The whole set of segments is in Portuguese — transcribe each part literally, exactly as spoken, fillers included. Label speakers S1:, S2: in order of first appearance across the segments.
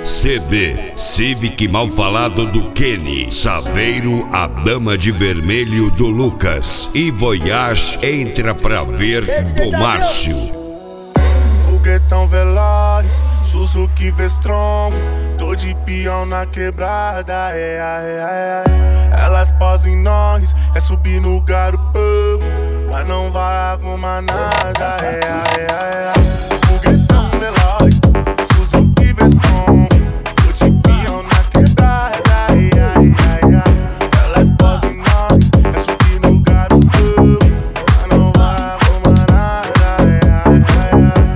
S1: C D Civic Mal Falado do Kenny, Saveiro, a Dama de Vermelho do Lucas e Voyage Entra Pra Ver do Márcio.
S2: Foguetão veloz, Suzuki V-Strom, tô de peão na quebrada, é, é, é. Elas posam em nós, é subir no garupão, mas não vai arrumar nada, é, é, é. Foguetão veloz, Suzuki V-Strom, tô de peão na quebrada, é, é, é. Elas posam em nós, é subir no garupão, mas não vai arrumar nada, é, é, é.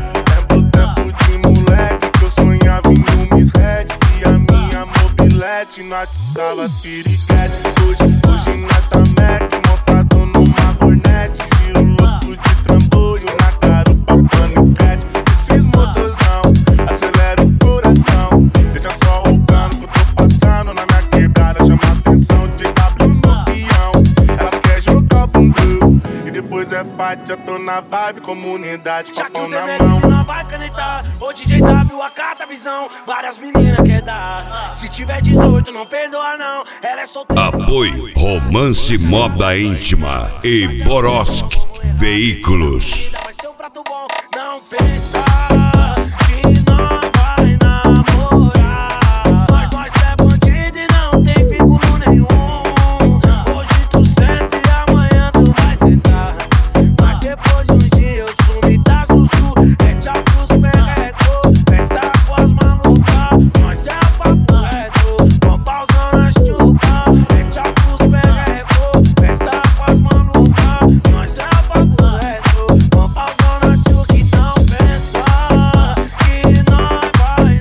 S2: Nós atiçava as piriguete. Hoje, hoje nós tá Mac, montado numa Hornet. Giro louco de trambolho na garupa paniquete. Esses motorzão, acelera o coração. Deixa só o cano que eu tô passando na minha quebrada. Chama a atenção de W no peão. Elas querem jogar bundão e depois é fight, já tô na vibe, comunidade, papão na mão.
S3: Não vai canetar, o D J W acata a visão. Várias meninas quer dar. Se tiver dezoito, não perdoa não. Ela é solteira.
S1: Apoio Romance Moda Íntima e Borosk Veículos.
S3: Vai ser um prato bom, não pensa que não vai namorar. Mas nós é bandido e não tem vínculo nenhum. Hoje tu senta e amanhã tu vai sentar. Mas depois de um dia eu sumi, tá sussu. É tchau pros perretos, festa com as malucas. Nós é o papo reto, vamos pausando as chucas. É tchau pros perretos, festa com as malucas. Nós é o papo reto, vamos pausando as chucas. Então pensa que nós vai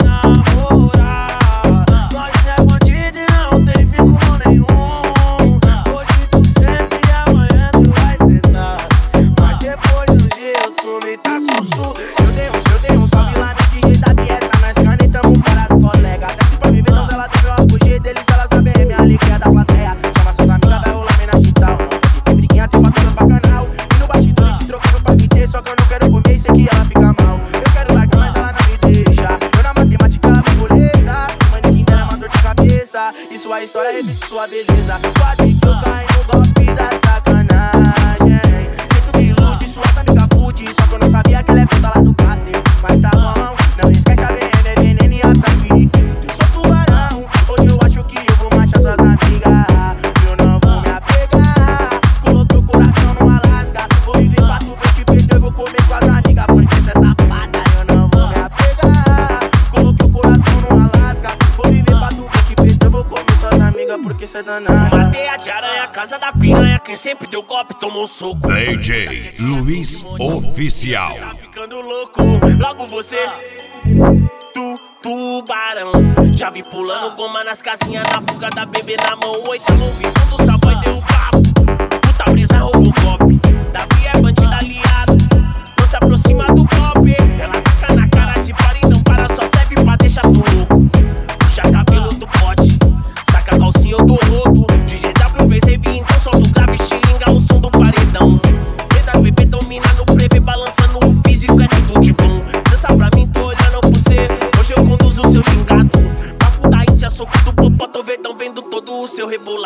S3: namorar. Nós é bandido e não tem vínculo nenhum. Hoje tu senta e amanhã tu vai sentar. Mas depois de um dia eu sumi, tá sussu. Eu dei um, eu dei um salve lá no D J da pieza. Nós canetamos para as colegas. Desce pra me ver, então se ela tem meu fugir deles, elas também é minha alegria da plateia. Chama seus amigos, vai rolar mina digital. Não pode ter briguinha, tem batendo pra canal. E no bastidor se trocando pra me ter. Só que eu não quero comer e sei que ela fica mal. Eu quero largar, mas ela não me deixa. Eu na matemática, ela me boleta. Manequim dela é uma dor de cabeça. E sua história repete sua beleza. Quase que eu caí no golpe da sacanagem. Jeito que ilude, suas amigas fude. Só que eu não sabia que ela é puta lá do Caster. Mas tá bom, não esquece a B M, é veneno e atrás periquito. Eu sou tubarão, hoje eu acho que eu vou marchar suas amigas. Eu não vou me apegar, coloquei o coração no Alasca. Vou viver pra tu ver que perdeu, eu vou comer suas amigas. Porque cê é safada, eu não vou me apegar. Coloquei o coração no Alasca. Vou viver pra tu ver que perdeu, eu vou comer suas amigas. Porque cê é danada. Mateia de aranha, casa da piranha. Quem sempre deu golpe tomou soco.
S1: D J Luiz Oficial.
S3: Tá ficando louco, logo você, tu, tubarão. Já vi pulando goma nas casinhas, na fuga da bebê na mão. Oito no ouvido do Savoy deu o papo. Puta brisa roubou golpe. Davi é bandido aliado, não se aproxima do golpe. Ela taca na cara de par e não para, só serve pra deixar tu louco. Puxa cabelo do pote, saca a calcinha do rodo. D J W fez rave, então solta o grave, xilinga o som do paredão. Vê das bebê domina no prevê, balançando o físico, é tudo de bom. Dança pra mim, tô olhando pro cê, hoje eu conduzo o seu gingado. Papo da Índia, soco do popó, tô vedão, vendo todo o seu rebolado.